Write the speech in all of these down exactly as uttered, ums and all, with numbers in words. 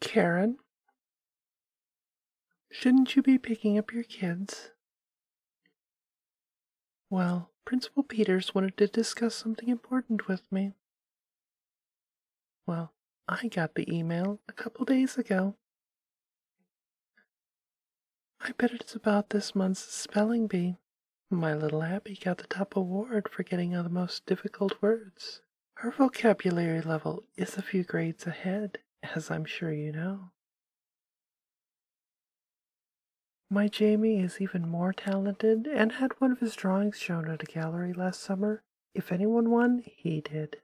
Karen, shouldn't you be picking up your kids? Well, Principal Peters wanted to discuss something important with me. Well, I got the email a couple days ago. I bet it's about this month's spelling bee. My little Abby got the top award for getting the most difficult words. Her vocabulary level is a few grades ahead, as I'm sure you know. My Jamie is even more talented and had one of his drawings shown at a gallery last summer. If anyone won, he did.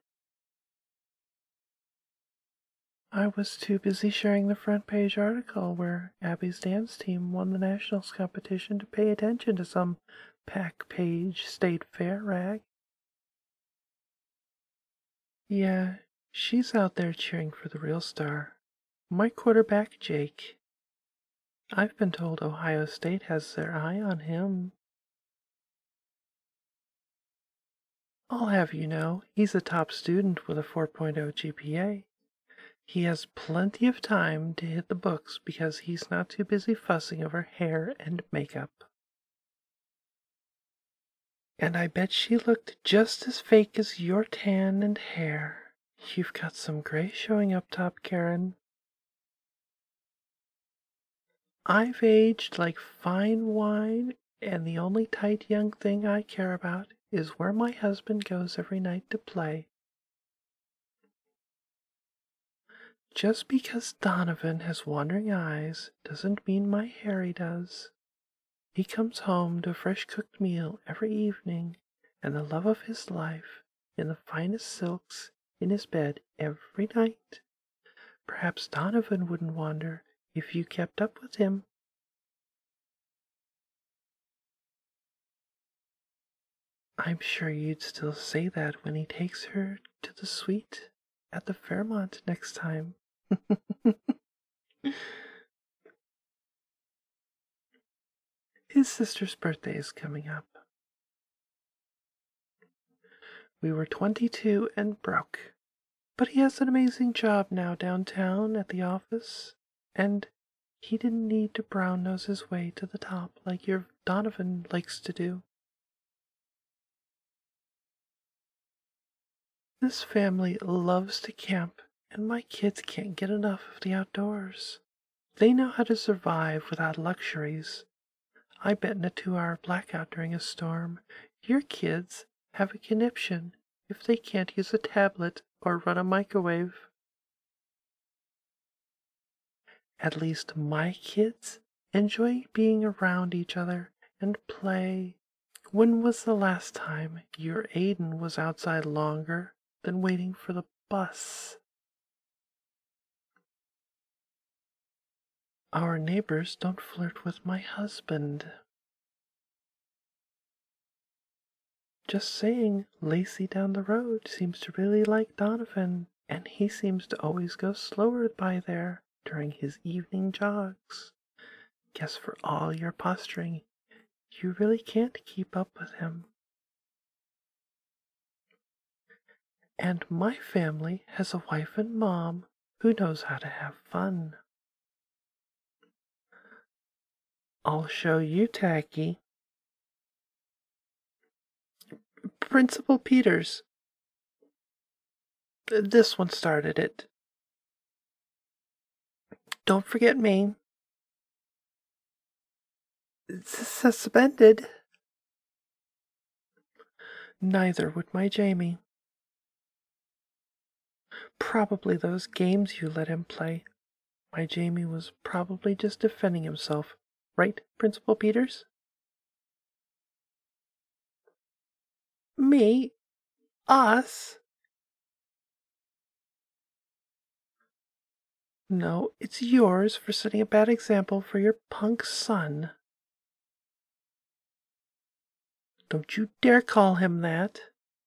I was too busy sharing the front page article where Abby's dance team won the nationals competition to pay attention to some pack page state fair rag. Yeah, she's out there cheering for the real star, my quarterback, Jake. I've been told Ohio State has their eye on him. I'll have you know, he's a top student with a four point oh G P A. He has plenty of time to hit the books because he's not too busy fussing over hair and makeup. And I bet she looked just as fake as your tan and hair. You've got some gray showing up top, Karen. I've aged like fine wine, and the only tight young thing I care about is where my husband goes every night to play. Just because Donovan has wandering eyes doesn't mean my Harry does. He comes home to a fresh-cooked meal every evening and the love of his life in the finest silks in his bed every night. Perhaps Donovan wouldn't wander if you kept up with him. I'm sure you'd still say that when he takes her to the suite at the Fairmont next time. His sister's birthday is coming up. We were twenty-two and broke, but he has an amazing job now downtown at the office, and he didn't need to brown nose his way to the top like your Donovan likes to do. This family loves to camp, and my kids can't get enough of the outdoors. They know how to survive without luxuries. I bet in a two-hour blackout during a storm, your kids have a conniption if they can't use a tablet or run a microwave. At least my kids enjoy being around each other and play. When was the last time your Aiden was outside longer than waiting for the bus? Our neighbors don't flirt with my husband. Just saying, Lacey down the road seems to really like Donovan, and he seems to always go slower by there during his evening jogs. Guess for all your posturing, you really can't keep up with him. And my family has a wife and mom who knows how to have fun. I'll show you, Tacky. Principal Peters. This one started it. Don't forget me. It's suspended. Neither would my Jamie. Probably those games you let him play. My Jamie was probably just defending himself. Right, Principal Peters? Me? Us? No, it's yours for setting a bad example for your punk son. Don't you dare call him that.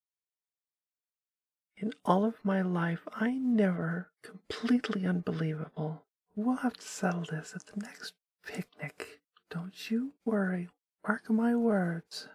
In all of my life, I never completely unbelievable. We'll have to settle this at the next picnic. Don't you worry. Mark my words.